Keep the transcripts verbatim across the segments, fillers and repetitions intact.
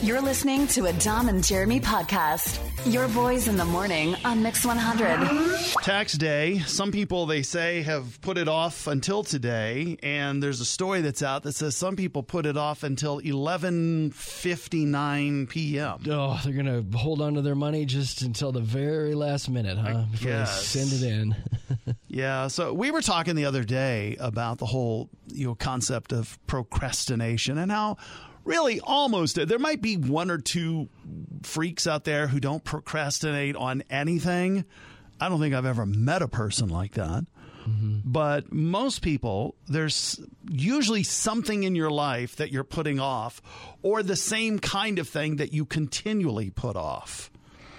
You're listening to a Dom and Jeremy podcast. Your boys in the morning on Mix one hundred. Tax day. Some people, they say, have put it off until today. And there's a story that's out that says some people put it off until eleven fifty-nine p.m. Oh, they're going to hold on to their money just until the very last minute, huh? I Before guess. they send it in. Yeah. So we were talking the other day about the whole, you know, concept of procrastination and how really almost there might be one or two freaks out there who don't procrastinate on anything. I don't think I've ever met a person like that. Mm-hmm. But most people, there's usually something in your life that you're putting off or the same kind of thing that you continually put off.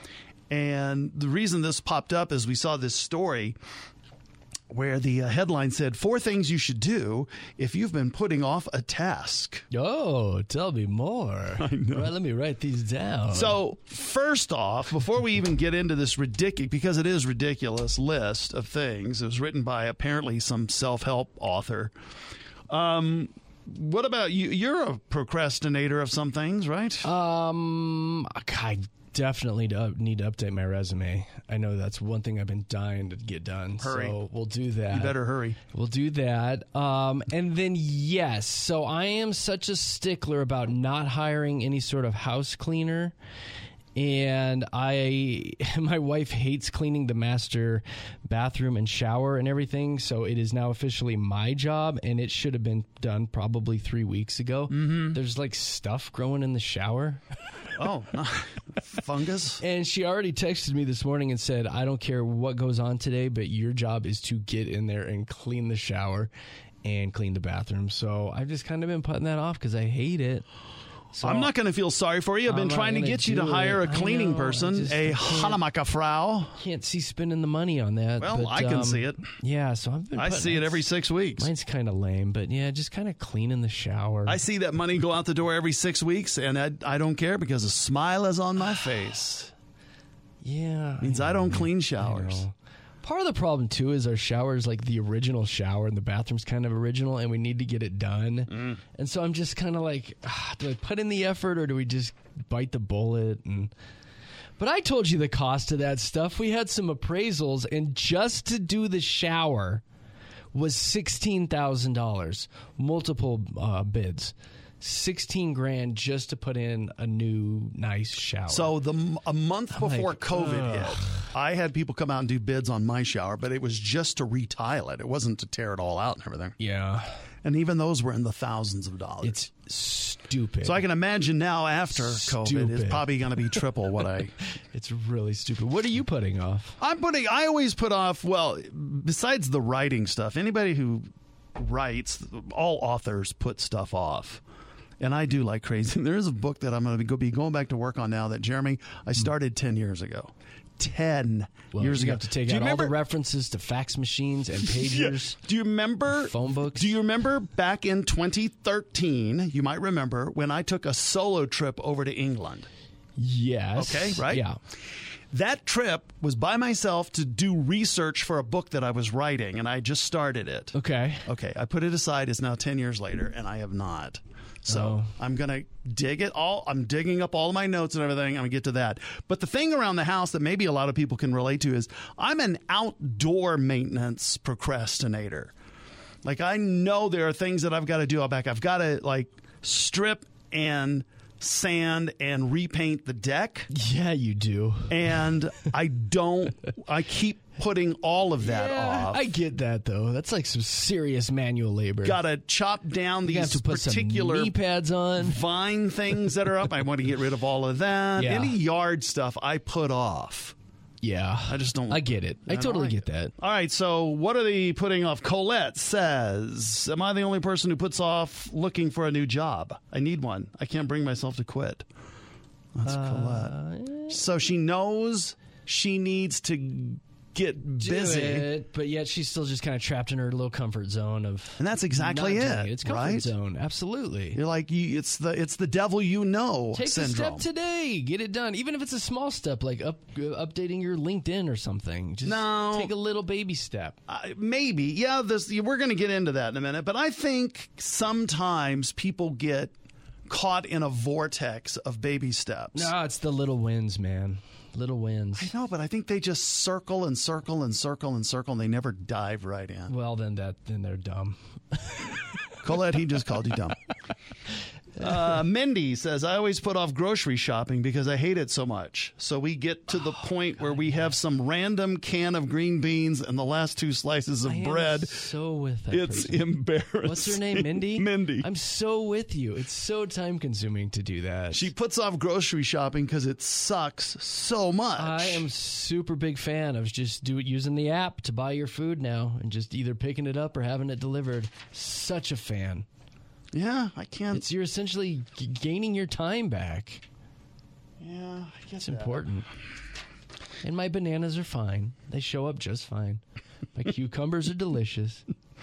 And the reason this popped up is we saw this story where the uh, headline said, four things you should do if you've been putting off a task. Oh, tell me more. I know. Right, let me write these down. So first off, before we even get into this ridiculous, because it is ridiculous list of things, it was written by apparently some self-help author. Um, what about you? You're a procrastinator of some things, right? Um, I definitely need to update my resume. I know that's one thing I've been dying to get done. Hurry. So we'll do that. You better hurry. We'll do that. Um, and then, yes, so I am such a stickler about not hiring any sort of house cleaner. And I, my wife hates cleaning the master bathroom and shower and everything. So it is now officially my job, and it should have been done probably three weeks ago. Mm-hmm. There's like stuff growing in the shower. Oh, fungus. And she already texted me this morning and said, I don't care what goes on today, but your job is to get in there and clean the shower and clean the bathroom. So I've just kind of been putting that off because I hate it. So I'm not going to feel sorry for you. I've been I'm not trying to gonna get you to do hire it. a I cleaning know. person, I just a can't- Hanamaka-Frau. Can't see spending the money on that. Well, but, I can um, see it. Yeah, so I've been I putting- see it every six weeks. Mine's kind of lame, but yeah, just kind of cleaning the shower. I see that money go out the door every six weeks, and I, I don't care because a smile is on my face. Yeah. Means I don't clean showers. I know. Part of the problem, too, is our shower is like the original shower, and the bathroom's kind of original, and we need to get it done. Mm. And so I'm just kind of like, ah, do I put in the effort, or do we just bite the bullet? And But I told you the cost of that stuff. We had some appraisals, and just to do the shower was sixteen thousand dollars, multiple uh, bids. sixteen grand just to put in a new nice shower. So the a month I'm before like, COVID ugh. hit, I had people come out and do bids on my shower, but it was just to retile it. It wasn't to tear it all out and everything. Yeah. And even those were in the thousands of dollars. It's stupid. So I can imagine now after COVID, it's Stupid. probably going to be triple what I... It's really stupid. What are you putting off? I'm putting... I always put off, well, besides the writing stuff, anybody who writes, all authors put stuff off. And I do like crazy. There is a book that I'm going to be going back to work on now that, Jeremy, I started ten years ago. ten Well, years you ago. have to take Do you out all remember- the references to fax machines and pagers. Do you remember Phone books? Do you remember back in twenty thirteen, you might remember, when I took a solo trip over to England? Yes. Okay, right? Yeah. That trip was by myself to do research for a book that I was writing, and I just started it. Okay. Okay, I put it aside. It's now ten years later, and I have not. So Oh. I'm going to dig it all. I'm digging up all of my notes and everything. I'm going to get to that. But the thing around the house that maybe a lot of people can relate to is I'm an outdoor maintenance procrastinator. Like, I know there are things that I've got to do out back. I've got to, like, strip and sand and repaint the deck. Yeah, you do. And I don't, I keep putting all of that yeah, off. I get that, though. That's like some serious manual labor. Got to chop down you have these to put particular some knee pads on. vine things that are up. I want to get rid of all of that. Yeah. Any yard stuff I put off. Yeah. I just don't. I get it. I, don't totally like get it. that. All right, so what are they putting off? Colette says, am I the only person who puts off looking for a new job? I need one. I can't bring myself to quit. That's Uh, Colette. So she knows she needs to get Do busy. it, but yet she's still just kind of trapped in her little comfort zone of. And that's exactly not it, doing It's comfort right? zone, absolutely. You're like, you, it's the it's the devil you know Take syndrome. the step today. Get it done. Even if it's a small step, like up, uh, updating your LinkedIn or something. Just No. take a little baby step. Uh, maybe. Yeah, this we're going to get into that in a minute. But I think sometimes people get caught in a vortex of baby steps. No, it's the little wins, man. Little wins. I know, but I think they just circle and circle and circle and circle, and they never dive right in. Well, then that then they're dumb. Colette, he just called you dumb. Uh, Mindy says, I always put off grocery shopping because I hate it so much. So we get to the oh, point God, where we have some random can of green beans and the last two slices of I bread. Am so with that It's person. embarrassing. What's her name, Mindy? Mindy. I'm so with you. It's so time consuming to do that. She puts off grocery shopping because it sucks so much. I am super big fan of just do it using the app to buy your food now and just either picking it up or having it delivered. Such a fan. Yeah, I can't. It's you're essentially g- gaining your time back. Yeah, I guess it's that. important. And my bananas are fine. They show up just fine. My cucumbers are delicious.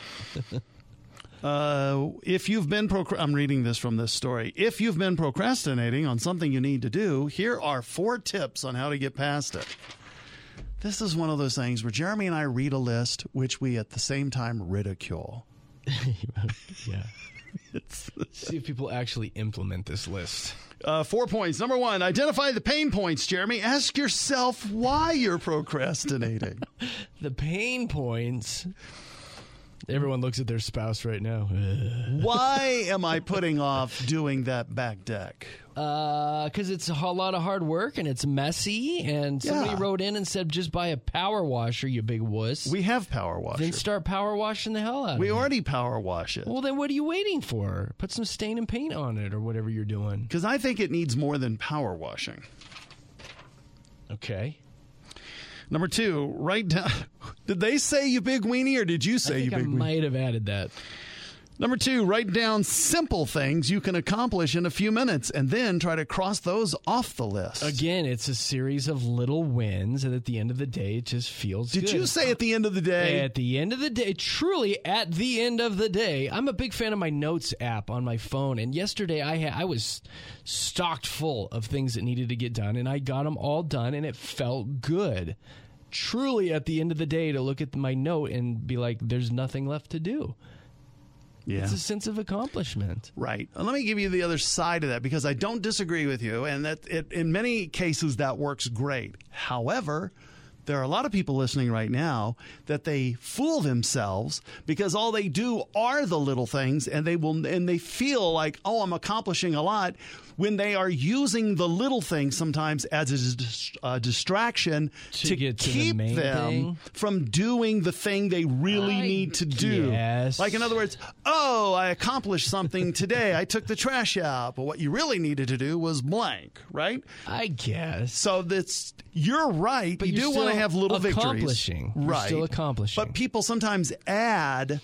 uh, if you've been procra- I'm reading this from this story. If you've been procrastinating on something you need to do, here are four tips on how to get past it. This is one of those things where Jeremy and I read a list, which we at the same time ridicule. Yeah. See if people actually implement this list. Uh, four points. Number one, identify the pain points, Jeremy. Ask yourself why you're procrastinating. The pain points. Everyone looks at their spouse right now. Why am I putting off doing that back deck? Uh, because it's a lot of hard work and it's messy. And somebody Yeah. wrote in and said, just buy a power washer, you big wuss. We have power washer. Then start power washing the hell out We of it. already power wash it. Well, then what are you waiting for? Put some stain and paint on it or whatever you're doing. Because I think it needs more than power washing. Okay. Number two, write down. Did they say you big weenie or did you say I think you big I weenie? might have added that. Number two, write down simple things you can accomplish in a few minutes and then try to cross those off the list. Again, it's a series of little wins, and at the end of the day, it just feels Did good. you say at the end of the day? At the end of the day, truly at the end of the day, I'm a big fan of my Notes app on my phone, and yesterday I had, I was stocked full of things that needed to get done, and I got them all done, and it felt good. Truly at the end of the day to look at my note and be like, there's nothing left to do. Yeah. It's a sense of accomplishment. Right. Well, let me give you the other side of that because I don't disagree with you, and that it, in many cases that works great. However, there are a lot of people listening right now that they fool themselves because all they do are the little things, and they will and they feel like, oh, I'm accomplishing a lot, when they are using the little things sometimes as a dis- uh, distraction To to, get to the keep main them thing? from doing the thing they really I need to do. guess. Like, in other words, oh, I accomplished something today. I took the trash out, but what you really needed to do was blank, right? I guess. So that's you're right. But you you're do want to still have little victories, accomplishing. You're right? still accomplishing. But people sometimes add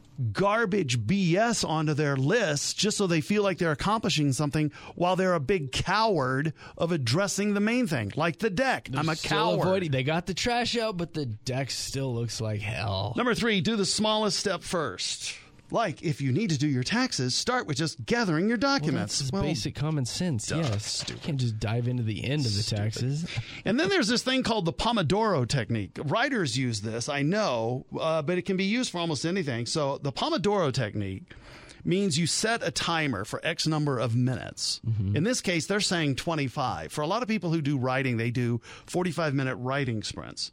garbage B S onto their list just so they feel like they're accomplishing something while they're a big coward of addressing the main thing, like the deck. They're I'm a still coward. avoiding- They got the trash out, but the deck still looks like hell. Number three, do the smallest step first. Like, if you need to do your taxes, start with just gathering your Well, documents. that's Well, basic common sense. duh, Yes, stupid. you can't just dive into the end of the taxes. And then there's this thing called the Pomodoro technique. Writers use this, I know, uh, but it can be used for almost anything. So the Pomodoro technique means you set a timer for X number of minutes. Mm-hmm. In this case, they're saying twenty-five. For a lot of people who do writing, they do forty-five minute writing sprints.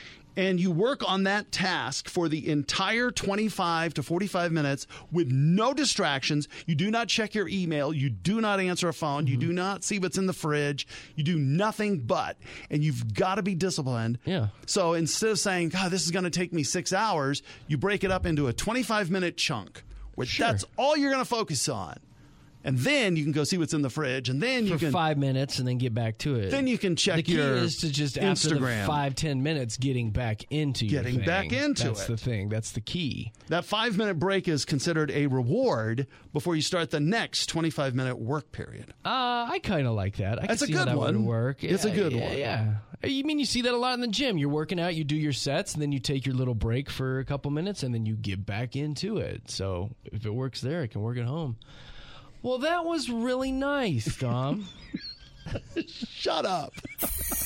And you work on that task for the entire twenty-five to forty-five minutes with no distractions. You do not check your email. You do not answer a phone. Mm-hmm. You do not see what's in the fridge. You do nothing but. And you've got to be disciplined. Yeah. So instead of saying, God, this is going to take me six hours, you break it up into a twenty-five minute chunk where Sure. that's all you're going to focus on. And then you can go see what's in the fridge. And then you For can five minutes and then get back to it. then you can check the key your is to just after Instagram. the five ten minutes getting back into your Getting thing. back into That's it. the thing. That's the key. That five minute break is considered a reward before you start the next twenty-five minute work period. Uh, I kind of like that. I That's a can see how good that one. would work. It's a Yeah, good yeah, one. Yeah. You mean you see that a lot in the gym? You're working out, you do your sets, and then you take your little break for a couple minutes, and then you get back into it. So if it works there, it can work at home. Well, that was really nice, Dom. Shut up.